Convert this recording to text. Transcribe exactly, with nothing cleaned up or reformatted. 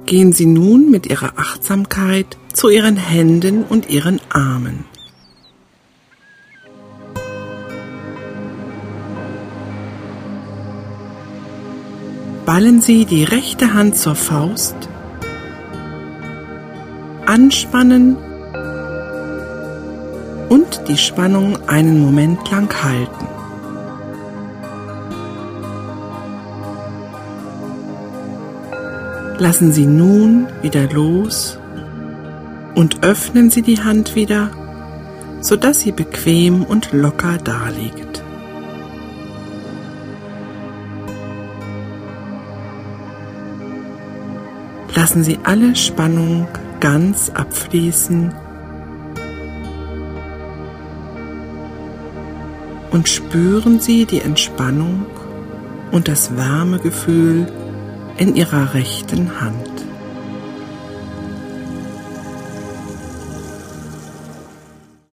Gehen Sie nun mit Ihrer Achtsamkeit zu Ihren Händen und Ihren Armen. Ballen Sie die rechte Hand zur Faust, anspannen und die Spannung einen Moment lang halten. Lassen Sie nun wieder los und öffnen Sie die Hand wieder, sodass sie bequem und locker daliegt. Lassen Sie alle Spannung ganz abfließen und spüren Sie die Entspannung und das Wärmegefühl in Ihrer rechten Hand.